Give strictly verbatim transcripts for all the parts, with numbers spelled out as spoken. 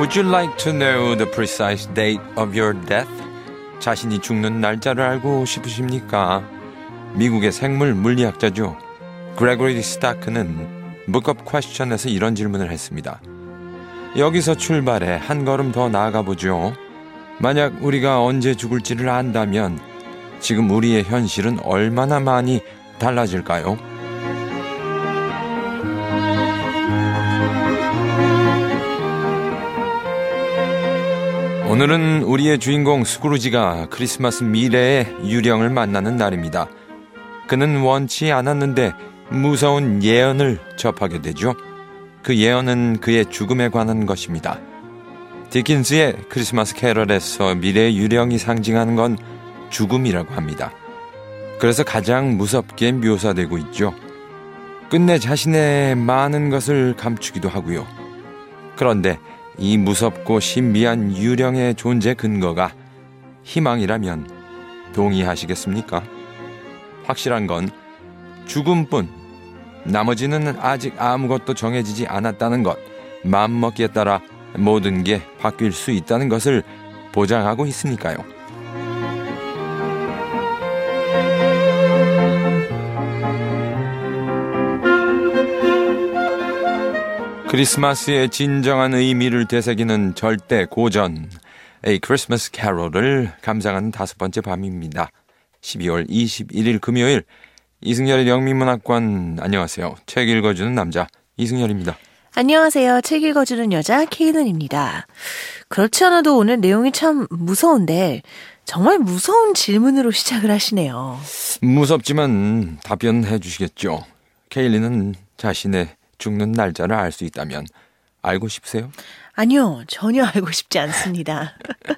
Would you like to know the precise date of your death? 자신이 죽는 날짜를 알고 싶으십니까? 미국의 생물 물리학자죠. 그레고리 스타크는 Book of Question에서 이런 질문을 했습니다. 여기서 출발해 한 걸음 더 나아가 보죠. 만약 우리가 언제 죽을지를 안다면 지금 우리의 현실은 얼마나 많이 달라질까요? 오늘은 우리의 주인공 스크루지가 크리스마스 미래의 유령을 만나는 날입니다. 그는 원치 않았는데 무서운 예언을 접하게 되죠. 그 예언은 그의 죽음에 관한 것입니다. 디킨스의 크리스마스 캐럴에서 미래의 유령이 상징하는 건 죽음이라고 합니다. 그래서 가장 무섭게 묘사되고 있죠. 끝내 자신의 많은 것을 감추기도 하고요. 그런데 이 무섭고 신비한 유령의 존재 근거가 희망이라면 동의하시겠습니까? 확실한 건 죽음뿐, 나머지는 아직 아무것도 정해지지 않았다는 것, 마음먹기에 따라 모든 게 바뀔 수 있다는 것을 보장하고 있으니까요. 크리스마스의 진정한 의미를 되새기는 절대 고전 A Christmas Carol을 감상하는 다섯 번째 밤입니다. 십이월 이십일일 금요일 이승열의 영미문학관. 안녕하세요. 책 읽어주는 남자 이승열입니다. 안녕하세요. 책 읽어주는 여자 케이든입니다. 그렇지 않아도 오늘 내용이 참 무서운데 정말 무서운 질문으로 시작을 하시네요. 무섭지만 답변해 주시겠죠. 케일리는 자신의 죽는 날짜를 알 수 있다면 알고 싶으세요? 아니요. 전혀 알고 싶지 않습니다.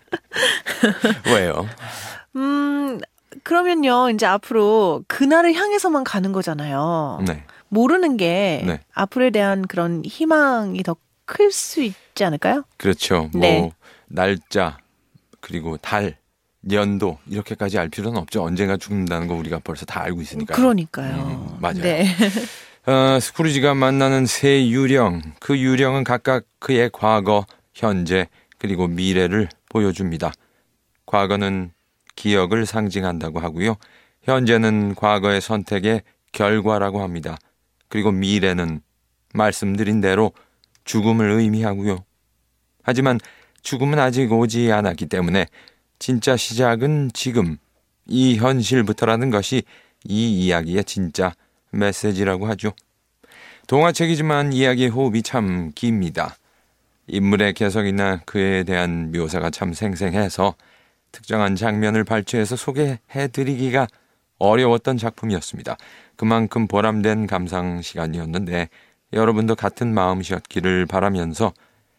왜요? 음, 그러면요. 이제 앞으로 그날을 향해서만 가는 거잖아요. 네. 모르는 게 네. 앞으로에 대한 그런 희망이 더 클 수 있지 않을까요? 그렇죠. 뭐 네. 날짜 그리고 달, 연도 이렇게까지 알 필요는 없죠. 언젠가 죽는다는 거 우리가 벌써 다 알고 있으니까요. 그러니까요. 음, 맞아요. 네. 어, 스크루지가 만나는 세 유령, 그 유령은 각각 그의 과거, 현재, 그리고 미래를 보여줍니다. 과거는 기억을 상징한다고 하고요. 현재는 과거의 선택의 결과라고 합니다. 그리고 미래는 말씀드린 대로 죽음을 의미하고요. 하지만 죽음은 아직 오지 않았기 때문에 진짜 시작은 지금, 이 현실부터라는 것이 이 이야기의 진짜 메시지라고 하죠. 동화책이지만 이야기의 호흡이 참 깁니다. 인물의 개성이나 그에 대한 묘사가 참 생생해서 특정한 장면을 발췌해서 소개해드리기가 어려웠던 작품이었습니다. 그만큼 보람된 감상 시간이었는데 여러분도 같은 마음이셨기를 바라면서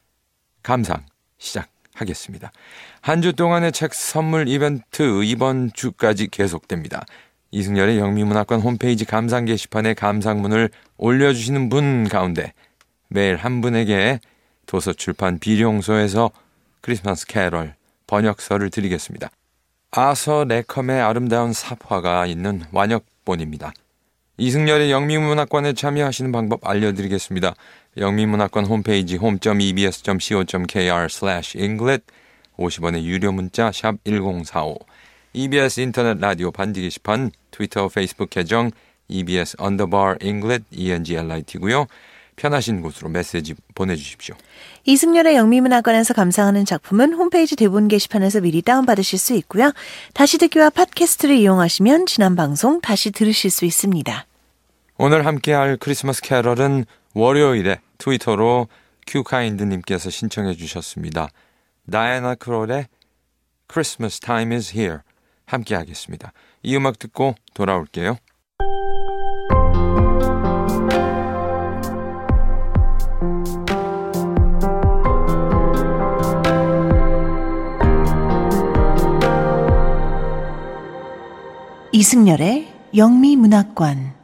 감상 시작하겠습니다. 한 주 동안의 책 선물 이벤트 이번 주까지 계속됩니다. 이승열의 영미문학관 홈페이지 감상 게시판에 감상문을 올려주시는 분 가운데 매일 한 분에게 도서출판 비룡소에서 크리스마스 캐럴 번역서를 드리겠습니다. 아서 레컴의 아름다운 삽화가 있는 완역본입니다. 이승열의 영미문학관에 참여하시는 방법 알려드리겠습니다. 영미문학관 홈페이지 홈.이비에스.co.kr 슬래시 잉글릿 오십 원의 유료 문자 샵 일공사오 이비에스 인터넷 라디오 반디 게시판 트위터 페이스북 계정 이비에스 언더바 잉글릿 이엔지엘아이티고요. 편하신 곳으로 메시지 보내주십시오. 이승열의 영미문학관에서 감상하는 작품은 홈페이지 대본 게시판에서 미리 다운받으실 수 있고요. 다시 듣기와 팟캐스트를 이용하시면 지난 방송 다시 들으실 수 있습니다. 오늘 함께할 크리스마스 캐럴은 월요일에 트위터로 큐카인드님께서 신청해 주셨습니다. 다이애나 크롤의 Christmas Time is Here 함께 하겠습니다. 이 음악 듣고 돌아올게요. 이승열의 영미문학관.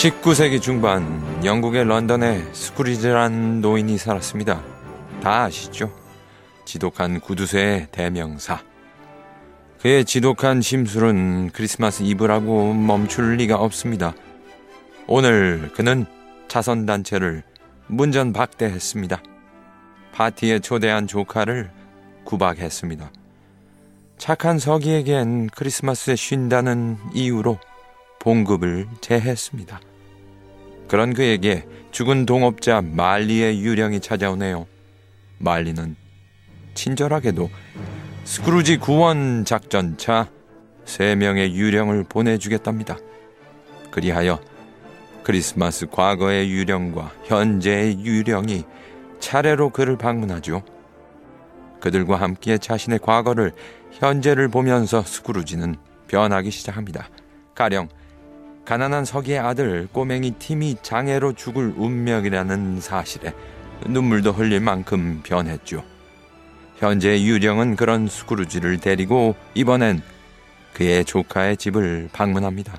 십구 세기 중반 영국의 런던에 스크루지라는 노인이 살았습니다. 다 아시죠? 지독한 구두쇠의 대명사. 그의 지독한 심술은 크리스마스 이브라고 멈출 리가 없습니다. 오늘 그는 자선단체를 문전박대했습니다. 파티에 초대한 조카를 구박했습니다. 착한 서기에겐 크리스마스에 쉰다는 이유로 봉급을 제했습니다. 그런 그에게 죽은 동업자 말리의 유령이 찾아오네요. 말리는 친절하게도 스크루지 구원 작전차 세 명의 유령을 보내주겠답니다. 그리하여 크리스마스 과거의 유령과 현재의 유령이 차례로 그를 방문하죠. 그들과 함께 자신의 과거를, 현재를 보면서 스크루지는 변하기 시작합니다. 가령 가난한 서기의 아들 꼬맹이 팀이 장애로 죽을 운명이라는 사실에 눈물도 흘릴 만큼 변했죠. 현재의 유령은 그런 스크루지를 데리고 이번엔 그의 조카의 집을 방문합니다.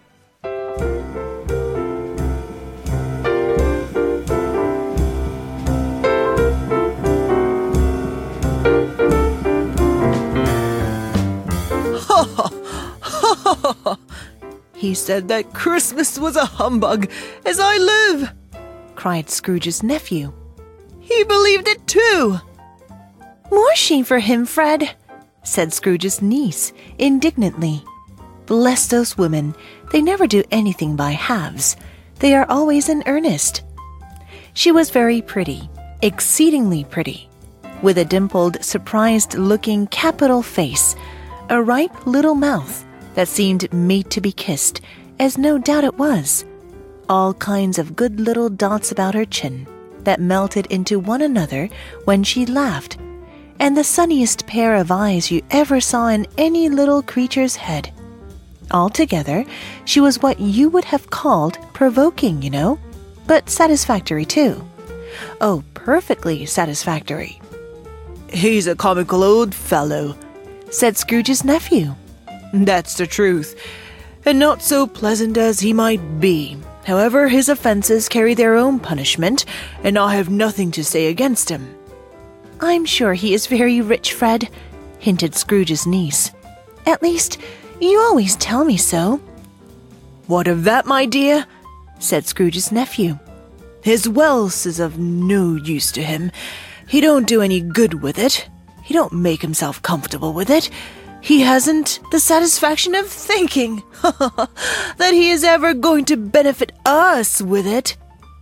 He said that Christmas was a humbug, as I live, cried Scrooge's nephew. He believed it too. More shame for him, Fred, said Scrooge's niece indignantly. Bless those women. They never do anything by halves. They are always in earnest. She was very pretty, exceedingly pretty, with a dimpled, surprised-looking capital face, a ripe little mouth that seemed made to be kissed, as no doubt it was. All kinds of good little dots about her chin that melted into one another when she laughed, and the sunniest pair of eyes you ever saw in any little creature's head. Altogether, she was what you would have called provoking, you know, but satisfactory too. Oh, perfectly satisfactory. He's a comical old fellow, said Scrooge's nephew. That's the truth, and not so pleasant as he might be. However, his offenses carry their own punishment, and I have nothing to say against him. I'm sure he is very rich, Fred, hinted Scrooge's niece. At least, you always tell me so. What of that, my dear? Said Scrooge's nephew. His wealth is of no use to him. He don't do any good with it. He don't make himself comfortable with it. He hasn't the satisfaction of thinking that he is ever going to benefit us with it.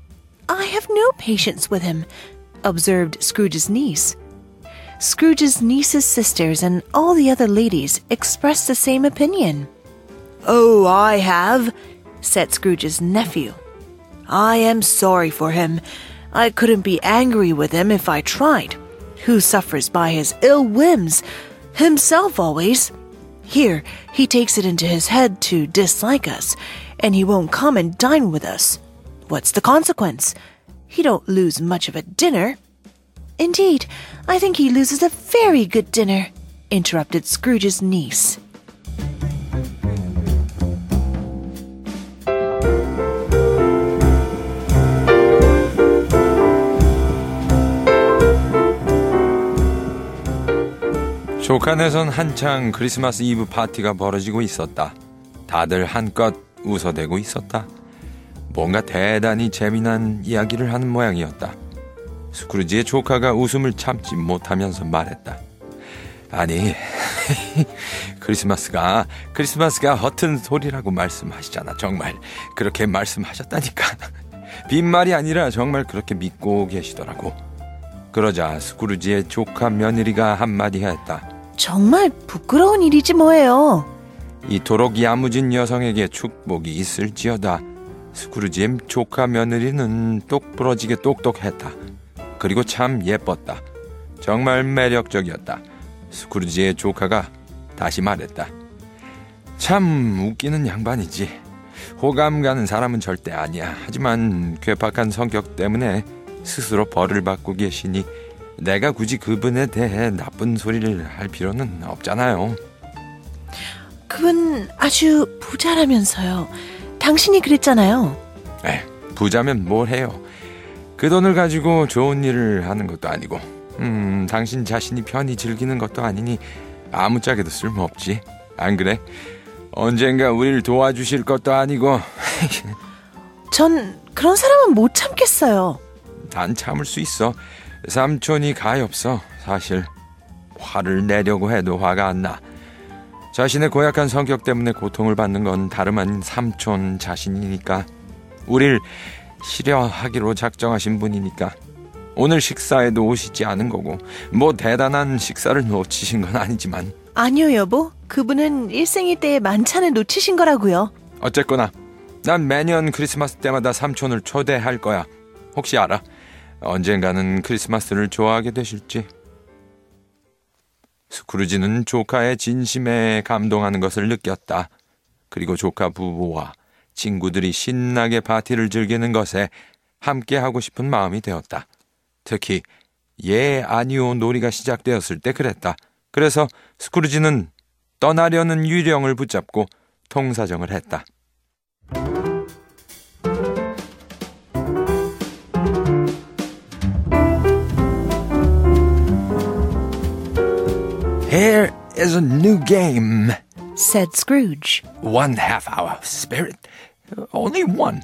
I have no patience with him, observed Scrooge's niece. Scrooge's niece's sisters and all the other ladies expressed the same opinion. Oh, I have, said Scrooge's nephew. I am sorry for him. I couldn't be angry with him if I tried. Who suffers by his ill whims? Himself always. Here, he takes it into his head to dislike us, and he won't come and dine with us. What's the consequence? He don't lose much of a dinner. Indeed, I think he loses a very good dinner, interrupted Scrooge's niece. 조카네선 한창 크리스마스 이브 파티가 벌어지고 있었다. 다들 한껏 웃어대고 있었다. 뭔가 대단히 재미난 이야기를 하는 모양이었다. 스크루지의 조카가 웃음을 참지 못하면서 말했다. 아니, 크리스마스가 크리스마스가 허튼 소리라고 말씀하시잖아. 정말 그렇게 말씀하셨다니까. 빈말이 아니라 정말 그렇게 믿고 계시더라고. 그러자 스크루지의 조카 며느리가 한마디 했다. 정말 부끄러운 일이지 뭐예요. 이토록 야무진 여성에게 축복이 있을지어다. 스크루지의 조카 며느리는 똑부러지게 똑똑했다. 그리고 참 예뻤다. 정말 매력적이었다. 스크루지의 조카가 다시 말했다. 참 웃기는 양반이지. 호감 가는 사람은 절대 아니야. 하지만 괴팍한 성격 때문에 스스로 벌을 받고 계시니 내가 굳이 그분에 대해 나쁜 소리를 할 필요는 없잖아요. 그분 아주 부자라면서요. 당신이 그랬잖아요. 에, 부자면 뭘 해요. 그 돈을 가지고 좋은 일을 하는 것도 아니고 음, 당신 자신이 편히 즐기는 것도 아니니 아무짝에도 쓸모없지. 안 그래? 언젠가 우리를 도와주실 것도 아니고. 전 그런 사람은 못 참겠어요. 난 참을 수 있어. 삼촌이 가엾어. 사실 화를 내려고 해도 화가 안 나. 자신의 고약한 성격 때문에 고통을 받는 건 다름 아닌 삼촌 자신이니까. 우릴 실려하기로 작정하신 분이니까. 오늘 식사에도 오시지 않은 거고 뭐 대단한 식사를 놓치신 건 아니지만. 아니요, 여보. 그분은 일생일 때의 만찬을 놓치신 거라고요. 어쨌거나 난 매년 크리스마스 때마다 삼촌을 초대할 거야. 혹시 알아? 언젠가는 크리스마스를 좋아하게 되실지. 스크루지는 조카의 진심에 감동하는 것을 느꼈다. 그리고 조카 부부와 친구들이 신나게 파티를 즐기는 것에 함께하고 싶은 마음이 되었다. 특히 예 아니오 놀이가 시작되었을 때 그랬다. 그래서 스크루지는 떠나려는 유령을 붙잡고 통사정을 했다. Here is a new game, said Scrooge. One half hour spirit. Only one.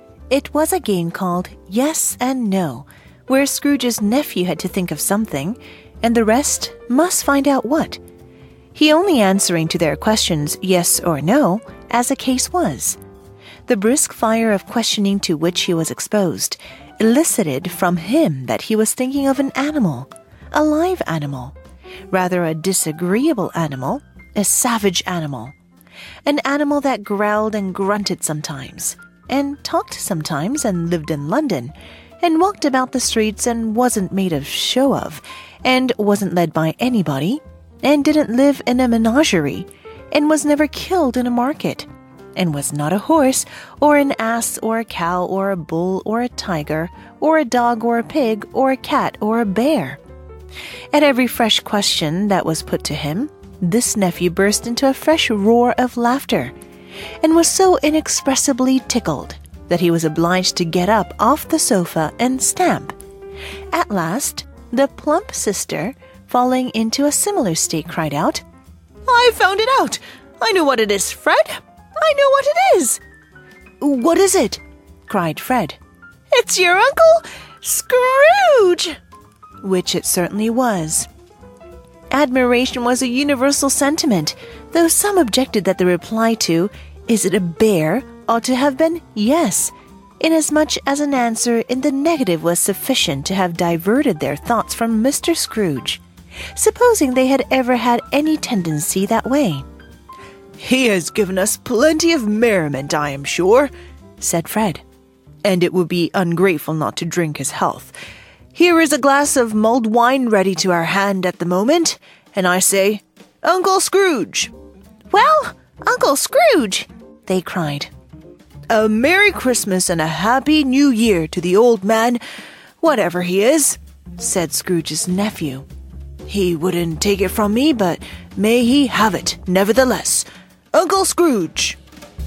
It was a game called Yes and No, where Scrooge's nephew had to think of something, and the rest must find out what. He only answering to their questions yes or no, as the case was. The brisk fire of questioning to which he was exposed elicited from him that he was thinking of an animal, a live animal, rather a disagreeable animal, a savage animal, an animal that growled and grunted sometimes, and talked sometimes, and lived in London, and walked about the streets and wasn't made a show of, and wasn't led by anybody, and didn't live in a menagerie, and was never killed in a market, and was not a horse, or an ass, or a cow, or a bull, or a tiger, or a dog, or a pig, or a cat, or a bear. At every fresh question that was put to him, this nephew burst into a fresh roar of laughter, and was so inexpressibly tickled that he was obliged to get up off the sofa and stamp. At last, the plump sister, falling into a similar state, cried out, "I found it out! I know what it is, Fred! I know what it is!" "What is it?" cried Fred. "It's your Uncle Scrooge!" Which it certainly was. Admiration was a universal sentiment, though some objected that the reply to, "Is it a bear?" ought to have been yes, inasmuch as an answer in the negative was sufficient to have diverted their thoughts from Mister Scrooge, supposing they had ever had any tendency that way. "He has given us plenty of merriment, I am sure," said Fred, "and it would be ungrateful not to drink his health. Here is a glass of mulled wine ready to our hand at the moment, and I say, Uncle Scrooge." "Well, Uncle Scrooge," they cried. "A Merry Christmas and a Happy New Year to the old man, whatever he is," said Scrooge's nephew. "He wouldn't take it from me, but may he have it, nevertheless. Uncle Scrooge."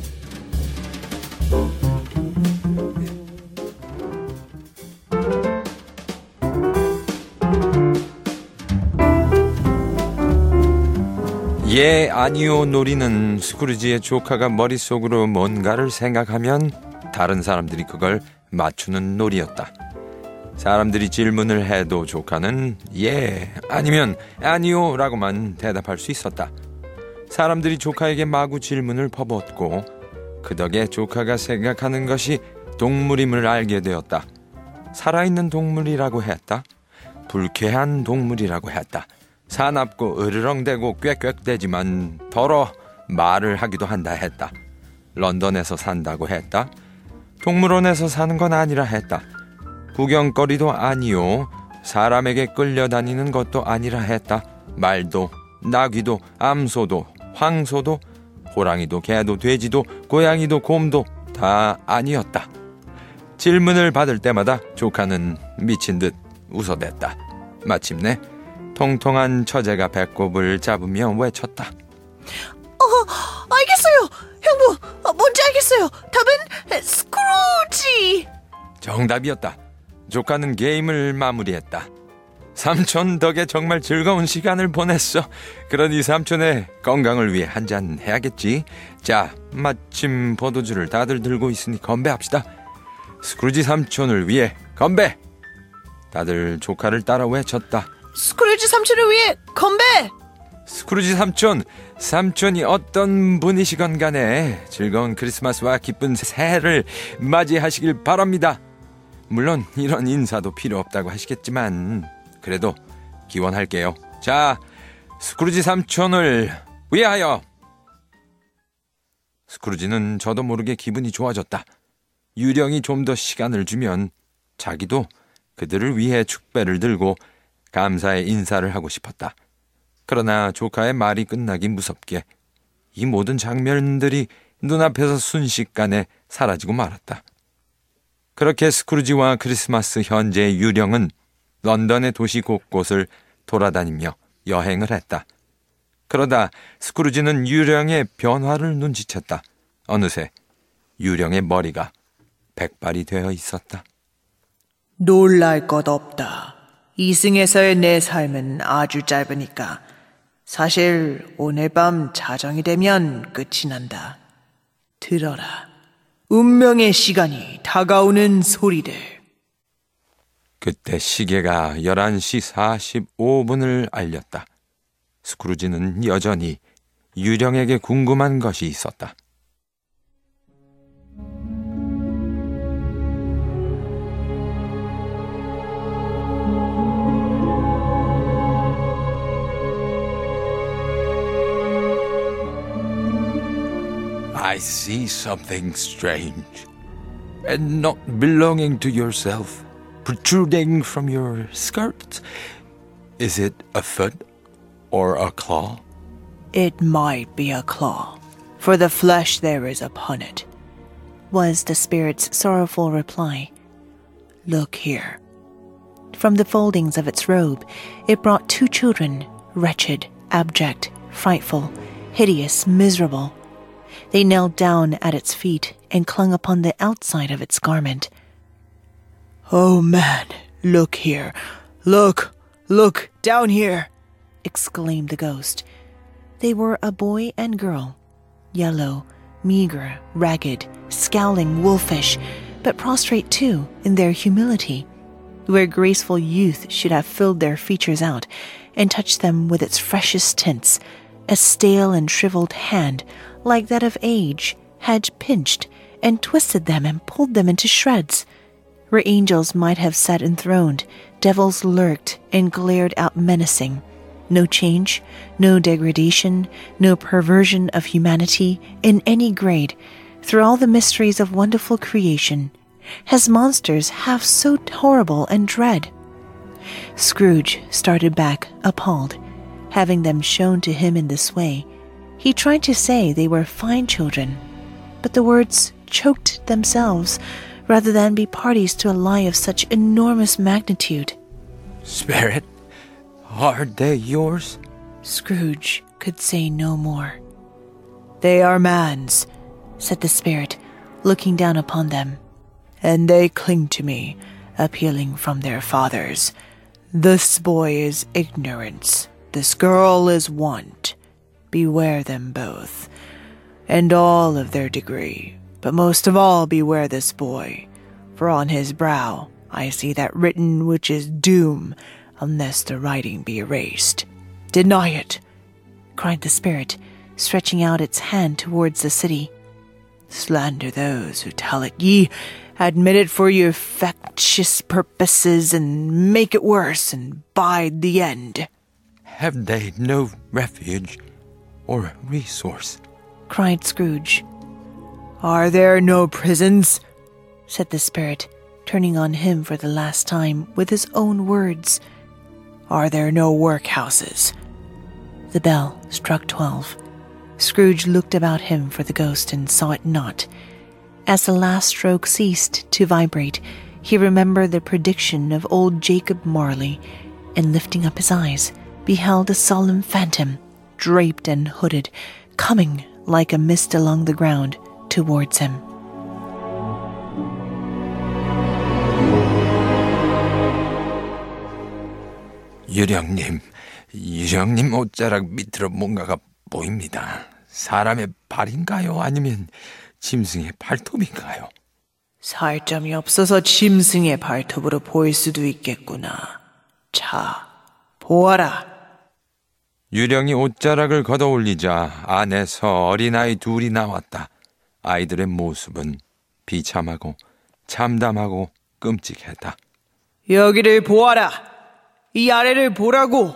예 아니오 놀이는 스크루지의 조카가 머릿속으로 뭔가를 생각하면 다른 사람들이 그걸 맞추는 놀이였다. 사람들이 질문을 해도 조카는 예 아니면 아니오라고만 대답할 수 있었다. 사람들이 조카에게 마구 질문을 퍼붓고 그 덕에 조카가 생각하는 것이 동물임을 알게 되었다. 살아있는 동물이라고 했다. 불쾌한 동물이라고 했다. 사납고 으르렁대고 꽥꽥대지만 더러 말을 하기도 한다 했다. 런던에서 산다고 했다. 동물원에서 사는 건 아니라 했다. 구경거리도 아니요. 사람에게 끌려다니는 것도 아니라 했다. 말도, 나귀도, 암소도, 황소도, 호랑이도, 개도, 돼지도, 고양이도, 곰도 다 아니었다. 질문을 받을 때마다 조카는 미친 듯 웃어댔다. 마침내 통통한 처제가 배꼽을 잡으며 외쳤다. 어, 알겠어요. 형부, 어, 뭔지 알겠어요. 답은 스크루지! me! 정답이었다. 조카는 게임을 마무리했다. 삼촌 덕에 정말 즐거운 시간을 보냈어. 그러니 삼촌의 건강을 위해 한잔 해야겠지. 자, 마침 포도주를 다들 들고 있으니 건배합시다. 스크루지 삼촌을 위해 건배! 다들 조카를 따라 외쳤다. 스크루지 삼촌을 위해 건배! 스크루지 삼촌, 삼촌이 어떤 분이시건 간에 즐거운 크리스마스와 기쁜 새해를 맞이하시길 바랍니다. 물론 이런 인사도 필요 없다고 하시겠지만 그래도 기원할게요. 자, 스크루지 삼촌을 위하여! 스크루지는 저도 모르게 기분이 좋아졌다. 유령이 좀 더 시간을 주면 자기도 그들을 위해 축배를 들고 감사의 인사를 하고 싶었다. 그러나 조카의 말이 끝나기 무섭게 이 모든 장면들이 눈앞에서 순식간에 사라지고 말았다. 그렇게 스크루지와 크리스마스 현재의 유령은 런던의 도시 곳곳을 돌아다니며 여행을 했다. 그러다 스크루지는 유령의 변화를 눈치챘다. 어느새 유령의 머리가 백발이 되어 있었다. 놀랄 것 없다. 이승에서의 내 삶은 아주 짧으니까 사실 오늘 밤 자정이 되면 끝이 난다. 들어라. 운명의 시간이 다가오는 소리들. 그때 시계가 열한 시 사십오 분을 알렸다. 스크루지는 여전히 유령에게 궁금한 것이 있었다. I see something strange and not belonging to yourself protruding from your skirt. Is it a foot or a claw? It might be a claw, for the flesh there is upon it, was the spirit's sorrowful reply. Look here. From the foldings of its robe, it brought two children, wretched, abject, frightful, hideous, miserable. They knelt down at its feet and clung upon the outside of its garment. Oh man, look here. Look, look, down here, exclaimed the ghost. They were a boy and girl, yellow, meager, ragged, scowling, wolfish, but prostrate too in their humility, where graceful youth should have filled their features out and touched them with its freshest tints. A stale and shriveled hand, like that of age, had pinched and twisted them and pulled them into shreds. Where angels might have sat enthroned, devils lurked and glared out menacing. No change, no degradation, no perversion of humanity in any grade, through all the mysteries of wonderful creation, has monsters half so horrible and dread. Scrooge started back, appalled, having them shown to him in this way. He tried to say they were fine children, but the words choked themselves rather than be parties to a lie of such enormous magnitude. Spirit, are they yours? Scrooge could say no more. They are man's, said the spirit, looking down upon them, and they cling to me, appealing from their fathers. This boy is ignorance, this girl is want. Beware them both, and all of their degree, but most of all beware this boy, for on his brow I see that written which is doom, unless the writing be erased. Deny it, cried the spirit, stretching out its hand towards the city. Slander those who tell it. Ye admit it for your factious purposes, and make it worse, and bide the end. Have they no refuge or resource? Cried Scrooge. Are there no prisons? Said the spirit, turning on him for the last time with his own words. Are there no workhouses? The bell struck twelve. Scrooge looked about him for the ghost and saw it not. As the last stroke ceased to vibrate, he remembered the prediction of old Jacob Marley, and lifting up his eyes, beheld a solemn phantom, draped and hooded, coming like a mist along the ground towards him. 유령님, 유령님 옷자락 밑으로 뭔가가 보입니다. 사람의 발인가요? 아니면 짐승의 발톱인가요? 살점이 없어서 짐승의 발톱으로 보일 수도 있겠구나. 자, 보아라. 유령이 옷자락을 걷어올리자 안에서 어린아이 둘이 나왔다. 아이들의 모습은 비참하고 참담하고 끔찍했다. 여기를 보아라. 이 아래를 보라고.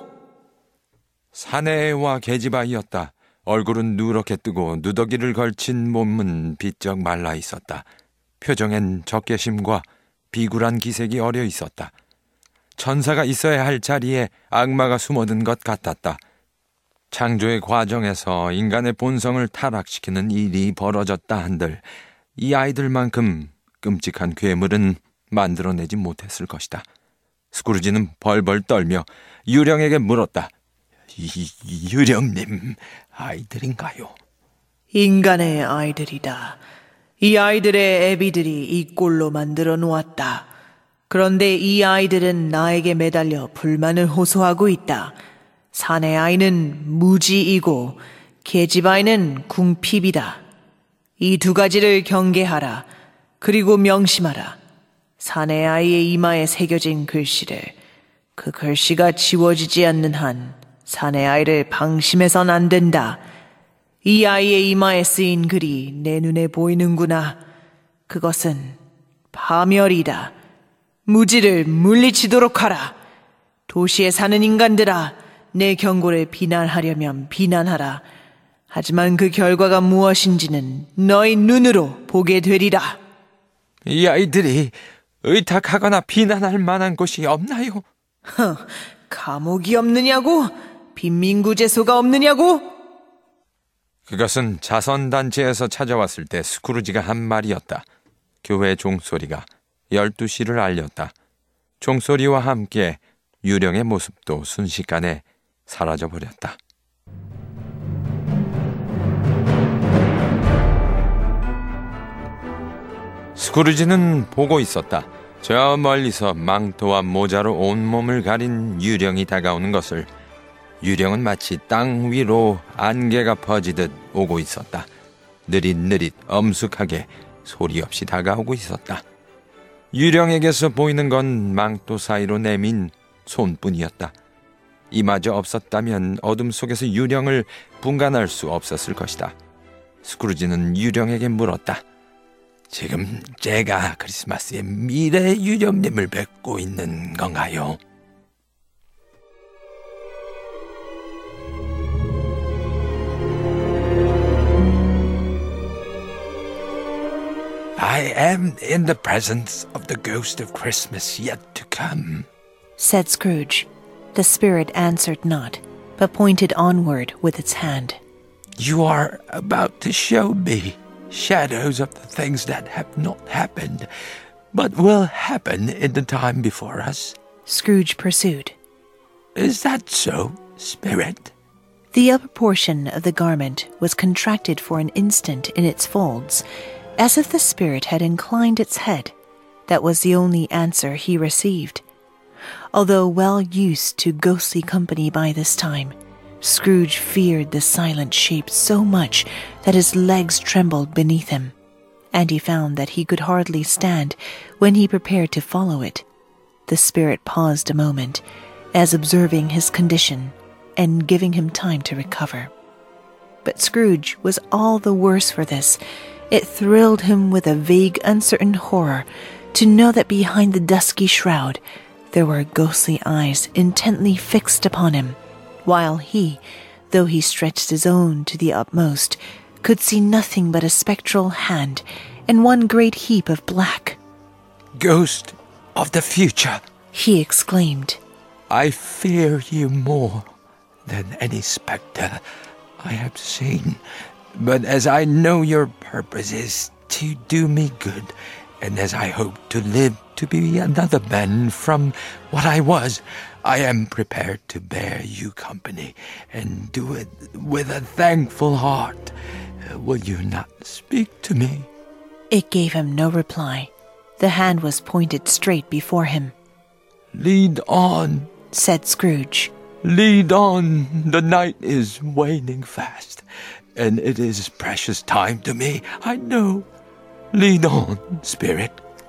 사내와 계집아이였다. 얼굴은 누렇게 뜨고 누더기를 걸친 몸은 비쩍 말라 있었다. 표정엔 적개심과 비굴한 기색이 어려 있었다. 천사가 있어야 할 자리에 악마가 숨어든 것 같았다. 창조의 과정에서 인간의 본성을 타락시키는 일이 벌어졌다 한들 이 아이들만큼 끔찍한 괴물은 만들어내지 못했을 것이다. 스크루지는 벌벌 떨며 유령에게 물었다. 이, 유령님, 아이들인가요? 인간의 아이들이다. 이 아이들의 애비들이 이 꼴로 만들어 놓았다. 그런데 이 아이들은 나에게 매달려 불만을 호소하고 있다. 사내 아이는 무지이고 계집 아이는 궁핍이다. 이 두 가지를 경계하라. 그리고 명심하라. 사내 아이의 이마에 새겨진 글씨를, 그 글씨가 지워지지 않는 한 사내 아이를 방심해선 안 된다. 이 아이의 이마에 쓰인 글이 내 눈에 보이는구나. 그것은 파멸이다. 무지를 물리치도록 하라. 도시에 사는 인간들아, 내 경고를 비난하려면 비난하라. 하지만 그 결과가 무엇인지는 너희 눈으로 보게 되리라. 이 아이들이 의탁하거나 비난할 만한 곳이 없나요? 허, 감옥이 없느냐고? 빈민구제소가 없느냐고? 그것은 자선단체에서 찾아왔을 때 스크루지가 한 말이었다. 교회 종소리가 열두 시를 알렸다. 종소리와 함께 유령의 모습도 순식간에 사라져버렸다. 스크루지는 보고 있었다. 저 멀리서 망토와 모자로 온몸을 가린 유령이 다가오는 것을. 유령은 마치 땅 위로 안개가 퍼지듯 오고 있었다. 느릿느릿 엄숙하게 소리 없이 다가오고 있었다. 유령에게서 보이는 건 망토 사이로 내민 손뿐이었다. 이마저 없었다면 어둠 속에서 유령을 분간할 수 없었을 것이다. 스크루지는 유령에게 물었다. 지금 제가 크리스마스에 미래 유령님을 뵙고 있는 건가요? I am in the presence of the ghost of Christmas yet to come, said Scrooge. The spirit answered not, but pointed onward with its hand. You are about to show me shadows of the things that have not happened, but will happen in the time before us, Scrooge pursued. Is that so, spirit? The upper portion of the garment was contracted for an instant in its folds, as if the spirit had inclined its head. That was the only answer he received. Although well used to ghostly company by this time, Scrooge feared the silent shape so much that his legs trembled beneath him, and he found that he could hardly stand when he prepared to follow it. The spirit paused a moment, as observing his condition and giving him time to recover. But Scrooge was all the worse for this. It thrilled him with a vague, uncertain horror to know that behind the dusky shroud there were ghostly eyes intently fixed upon him, while he, though he stretched his own to the utmost, could see nothing but a spectral hand and one great heap of black. Ghost of the future, he exclaimed. I fear you more than any spectre I have seen. But as I know your purpose is to do me good, and as I hope to live to be another man from what I was, I am prepared to bear you company and do it with a thankful heart. Will you not speak to me? It gave him no reply. The hand was pointed straight before him. Lead on, said Scrooge. Lead on, the night is waning fast, and it is precious time to me, I know. Lead on, spirit.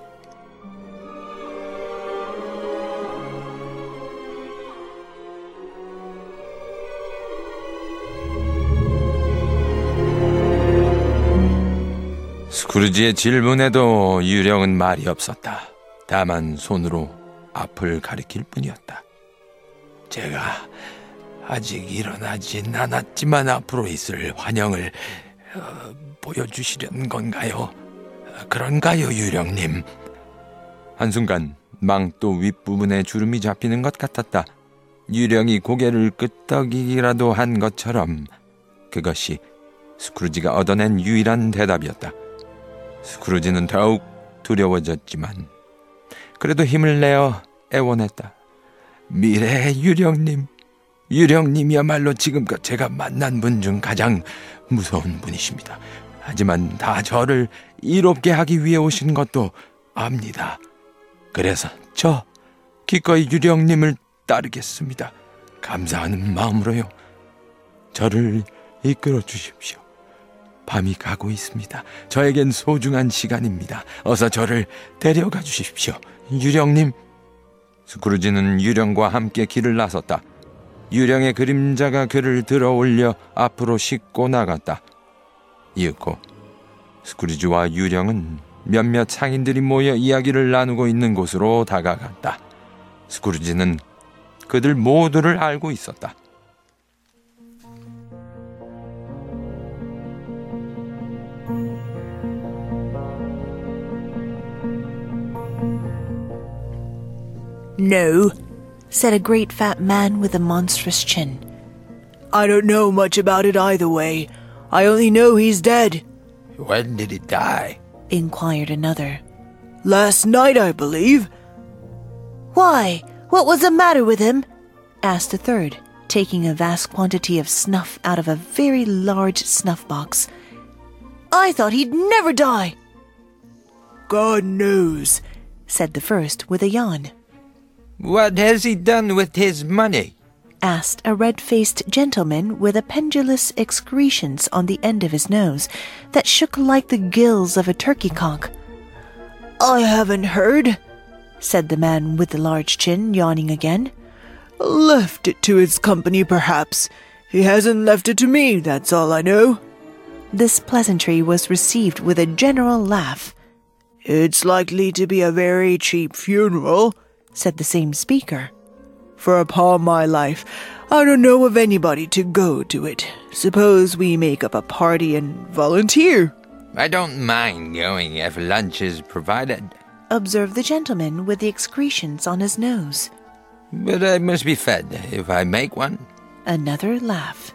스크루지의 질문에도 유령은 말이 없었다. 다만 손으로 앞을 가리킬 뿐이었다. 제가 아직 일어나진 않았지만 앞으로 있을 환영을 어, 보여주시려는 건가요? 그런가요, 유령님? 한순간 망토 윗부분에 주름이 잡히는 것 같았다. 유령이 고개를 끄덕이기라도 한 것처럼 그것이 스크루지가 얻어낸 유일한 대답이었다. 스크루지는 더욱 두려워졌지만 그래도 힘을 내어 애원했다. 미래의 유령님, 유령님이야말로 지금껏 제가 만난 분 중 가장 무서운 분이십니다. 하지만 다 저를 이롭게 하기 위해 오신 것도 압니다. 그래서 저 기꺼이 유령님을 따르겠습니다. 감사하는 마음으로요. 저를 이끌어 주십시오. 밤이 가고 있습니다. 저에겐 소중한 시간입니다. 어서 저를 데려가 주십시오. 유령님. 스크루지는 유령과 함께 길을 나섰다. 유령의 그림자가 그를 들어 올려 앞으로 싣고 나갔다. 이윽고 스크루지와 유령은 몇몇 상인들이 모여 이야기를 나누고 있는 곳으로 다가갔다. 스크루지는 그들 모두를 알고 있었다. No, said a great fat man with a monstrous chin. I don't know much about it either way. I only know he's dead. When did he die? Inquired another. Last night, I believe. Why, what was the matter with him? Asked a third, taking a vast quantity of snuff out of a very large snuff box. I thought he'd never die. God knows, said the first with a yawn. What has he done with his money? Asked a red-faced gentleman with a pendulous excretions on the end of his nose that shook like the gills of a turkey cock. I haven't heard, said the man with the large chin, yawning again. Left it to his company, perhaps. He hasn't left it to me, that's all I know. This pleasantry was received with a general laugh. It's likely to be a very cheap funeral, said the same speaker. For upon my life, I don't know of anybody to go to it. Suppose we make up a party and volunteer. I don't mind going if lunch is provided, observed the gentleman with the excretions on his nose. But I must be fed if I make one. Another laugh.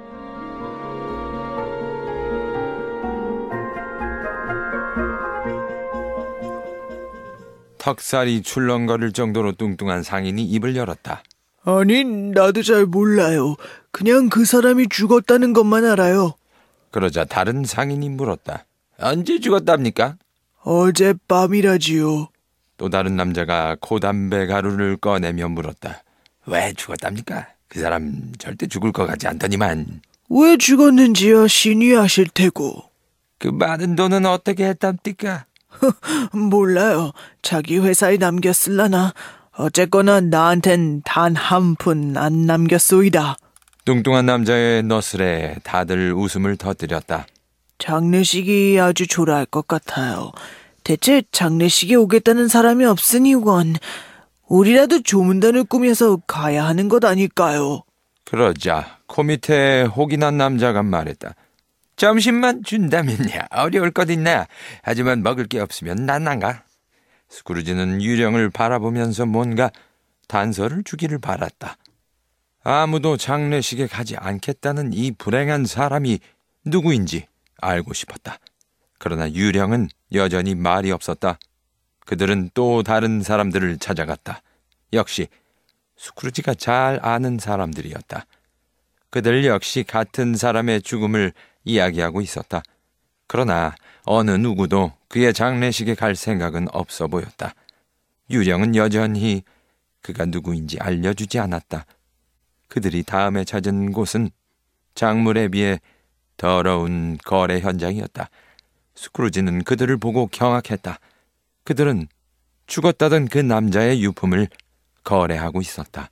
턱살이 출렁거릴 정도로 뚱뚱한 상인이 입을 열었다. 아니, 나도 잘 몰라요. 그냥 그 사람이 죽었다는 것만 알아요. 그러자 다른 상인이 물었다. 언제 죽었답니까? 어젯밤이라지요. 또 다른 남자가 코담배 가루를 꺼내며 물었다. 왜 죽었답니까? 그 사람 절대 죽을 것 같지 않더니만. 왜 죽었는지요 신이 아실 테고. 그 많은 돈은 어떻게 했답니까? 몰라요. 자기 회사에 남겼을라나. 어쨌거나 나한텐 단 한 푼 안 남겼소이다. 뚱뚱한 남자의 너스레 다들 웃음을 터뜨렸다. 장례식이 아주 초라할 것 같아요. 대체 장례식에 오겠다는 사람이 없으니 원. 우리라도 조문단을 꾸며서 가야 하는 것 아닐까요? 그러자 코 밑에 혹이 난 남자가 말했다. 점심만 준다면야 어려울 것 있나. 하지만 먹을 게 없으면 난 안 가. 스크루지는 유령을 바라보면서 뭔가 단서를 주기를 바랐다. 아무도 장례식에 가지 않겠다는 이 불행한 사람이 누구인지 알고 싶었다. 그러나 유령은 여전히 말이 없었다. 그들은 또 다른 사람들을 찾아갔다. 역시 스크루지가 잘 아는 사람들이었다. 그들 역시 같은 사람의 죽음을 이야기하고 있었다. 그러나 어느 누구도 그의 장례식에 갈 생각은 없어 보였다. 유령은 여전히 그가 누구인지 알려주지 않았다. 그들이 다음에 찾은 곳은 작물에 비해 더러운 거래 현장이었다. 스크루지는 그들을 보고 경악했다. 그들은 죽었다던 그 남자의 유품을 거래하고 있었다.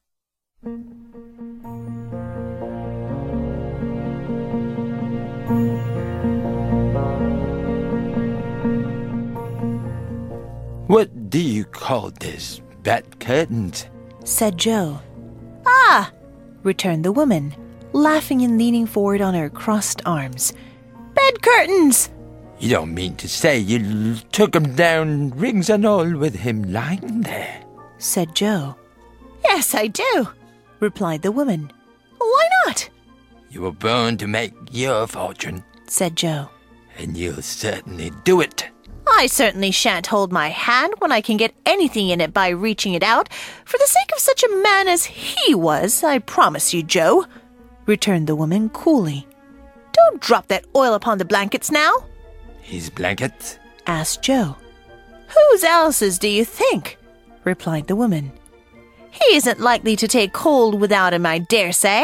What do you call this? Bed curtains? Said Joe. Ah, returned the woman, laughing and leaning forward on her crossed arms. Bed curtains! You don't mean to say you took him down, rings and all, with him lying there? Said Joe. Yes, I do, replied the woman. Why not? You were born to make your fortune, said Joe. And you'll certainly do it. I certainly shan't hold my hand when I can get anything in it by reaching it out, for the sake of such a man as he was, I promise you, Joe, returned the woman coolly. Don't drop that oil upon the blankets now. His blankets? Asked Joe. Whose else's do you think? Replied the woman. He isn't likely to take cold without him, I dare say.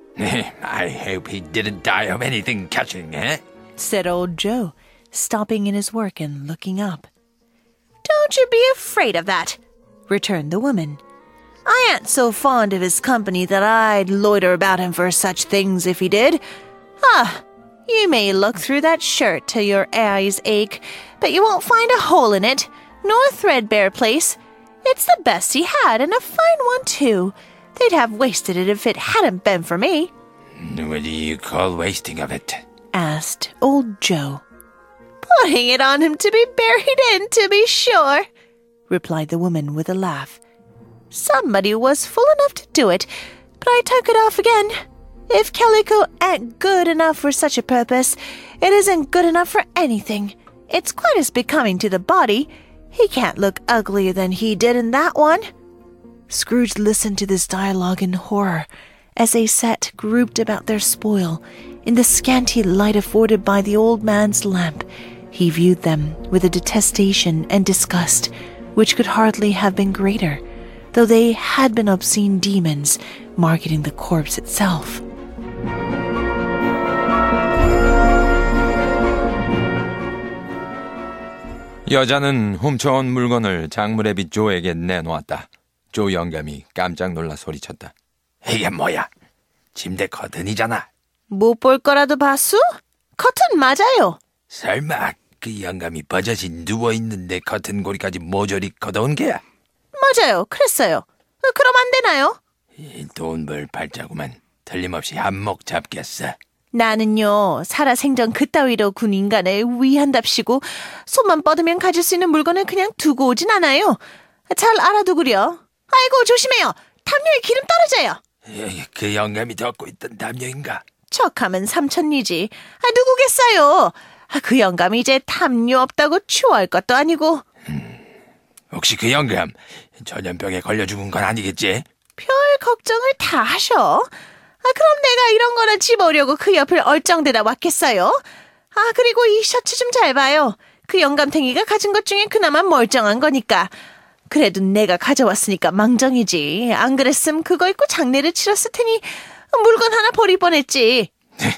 I hope he didn't die of anything catching, eh? Said old Joe, stopping in his work and looking up. Don't you be afraid of that, returned the woman. I ain't so fond of his company that I'd loiter about him for such things if he did. Ah, you may look through that shirt till your eyes ache, but you won't find a hole in it, nor a threadbare place. It's the best he had, and a fine one, too. They'd have wasted it if it hadn't been for me. What do you call wasting of it? Asked old Joe. Putting it on him to be buried in, to be sure, replied the woman with a laugh. Somebody was fool enough to do it, but I took it off again. If calico ain't good enough for such a purpose, it isn't good enough for anything. It's quite as becoming to the body. He can't look uglier than he did in that one. Scrooge listened to this dialogue in horror, as they sat grouped about their spoil. In the scanty light afforded by the old man's lamp, he viewed them with a detestation and disgust which could hardly have been greater, though they had been obscene demons marketing the corpse itself. 여자는 훔쳐온 물건을 작물의 빛 조에게 내놓았다. 조 영감이 깜짝 놀라 소리쳤다. 이게 뭐야? 침대 커튼이잖아. 못 볼 거라도 봤수? 커튼 맞아요. 설마 그 영감이 버젓이 누워있는데 커튼 고리까지 모조리 걷어온 게야? 맞아요. 그랬어요. 그럼 안 되나요? 돈 벌 발자구만. 틀림없이 한몫 잡겠어. 나는요, 살아생전 그따위로 군 인간을 위한답시고 손만 뻗으면 가질 수 있는 물건을 그냥 두고 오진 않아요. 잘 알아두구려. 아이고, 조심해요. 담요에 기름 떨어져요. 그 영감이 덮고 있던 담요인가? 척하면 삼천리지. 아, 누구겠어요? 아, 그 영감이 이제 담요 없다고 추워할 것도 아니고. 음, 혹시 그 영감 전염병에 걸려 죽은 건 아니겠지? 별 걱정을 다 하셔. 아, 그럼 내가 이런 거나 집어오려고 그 옆을 얼쩡대다 왔겠어요? 아, 그리고 이 셔츠 좀 잘 봐요. 그 영감탱이가 가진 것 중에 그나마 멀쩡한 거니까. 그래도 내가 가져왔으니까 망정이지. 안 그랬음 그거 입고 장례를 치렀을 테니 물건 하나 버릴 뻔했지.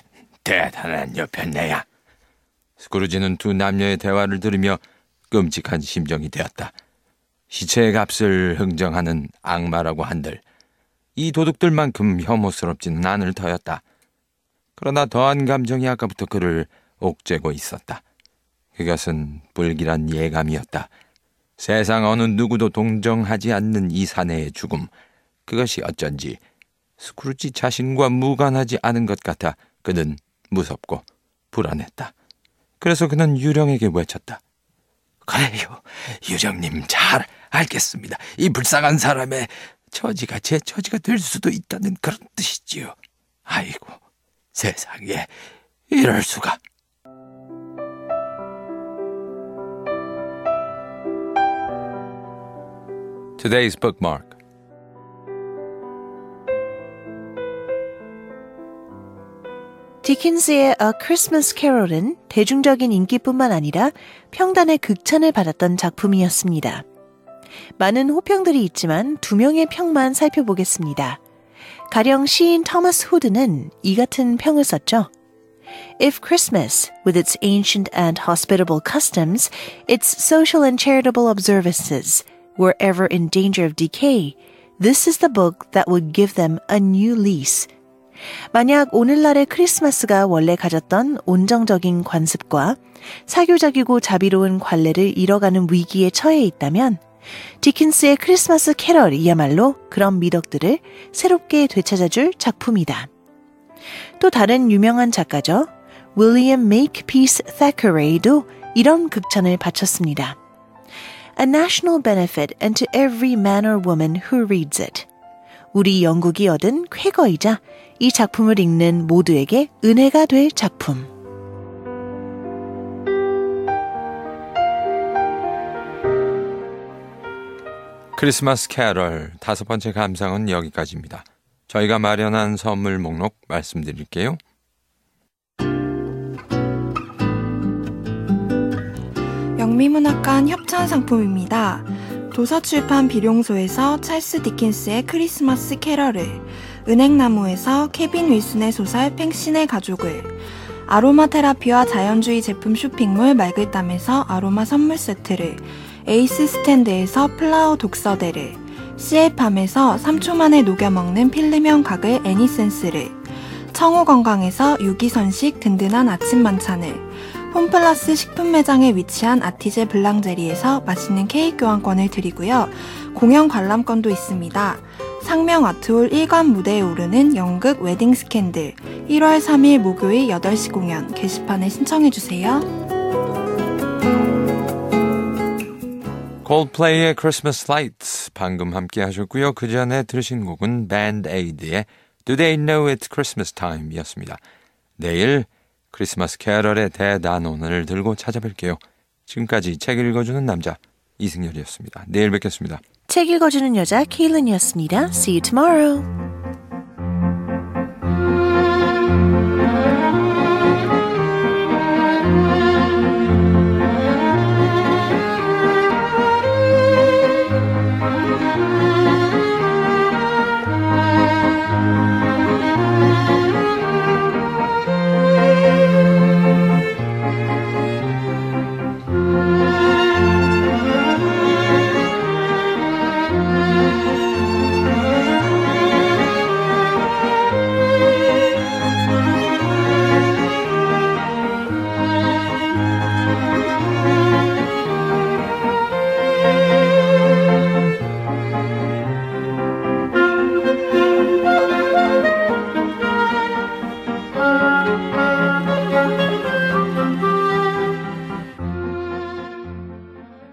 대단한 여편네야. 스크루지는 두 남녀의 대화를 들으며 끔찍한 심정이 되었다. 시체의 값을 흥정하는 악마라고 한들 이 도둑들만큼 혐오스럽지는 않을 터였다. 그러나 더한 감정이 아까부터 그를 옥죄고 있었다. 그것은 불길한 예감이었다. 세상 어느 누구도 동정하지 않는 이 사내의 죽음, 그것이 어쩐지 스크루지 자신과 무관하지 않은 것 같아 그는 무섭고 불안했다. 그래서 그는 유령에게 외쳤다. 그래요, 유령님 잘 알겠습니다. 이 불쌍한 사람의 처지가 제 처지가 될 수도 있다는 그런 뜻이지요. 아이고, 세상에 이럴 수가. Today's bookmark. 디킨스의 A Christmas Carol은 대중적인 인기뿐만 아니라 평단의 극찬을 받았던 작품이었습니다. 많은 호평들이 있지만 두 명의 평만 살펴보겠습니다. 가령 시인 토마스 후드는 이 같은 평을 썼죠. If Christmas, with its ancient and hospitable customs, its social and charitable observances, were ever in danger of decay, this is the book that would give them a new lease. 만약 오늘날의 크리스마스가 원래 가졌던 온정적인 관습과 사교적이고 자비로운 관례를 잃어가는 위기에 처해 있다면 디킨스의 크리스마스 캐럴이야말로 그런 미덕들을 새롭게 되찾아줄 작품이다. 또 다른 유명한 작가죠. 윌리엄 메이크피스 태커레이도 이런 극찬을 바쳤습니다. A national benefit and to every man or woman who reads it. 우리 영국이 얻은 쾌거이자 이 작품을 읽는 모두에게 은혜가 될 작품. 크리스마스 캐럴 다섯 번째 감상은 여기까지입니다. 저희가 마련한 선물 목록 말씀드릴게요. 영미문학관 협찬 상품입니다. 도서출판 비룡소에서 찰스 디킨스의 크리스마스 캐럴을, 은행나무에서 케빈 윌슨의 소설 팽신의 가족을, 아로마 테라피와 자연주의 제품 쇼핑몰 말글담에서 아로마 선물 세트를, 에이스 스탠드에서 플라워 독서대를, 씨엘팜에서 삼 초 만에 녹여먹는 필름형 가글 애니센스를, 청호건강에서 유기선식 든든한 아침 만찬을, 홈플러스 식품 매장에 위치한 아티제 블랑제리에서 맛있는 케이크 교환권을 드리고요. 공연 관람권도 있습니다. 상명 아트홀 일 관 무대에 오르는 연극 웨딩 스캔들 일월 삼일 목요일 여덟 시 공연 게시판에 신청해주세요. 콜드플레이의 Christmas Lights 방금 함께 하셨고요. 그 전에 들으신 곡은 Band Aid의 Do They Know It's Christmas Time 이었습니다. 내일 크리스마스 캐럴의 대단원을 들고 찾아뵐게요. 지금까지 책 읽어주는 남자 이승열이었습니다. 내일 뵙겠습니다. 책 읽어주는 여자 케일린이었습니다. See you tomorrow.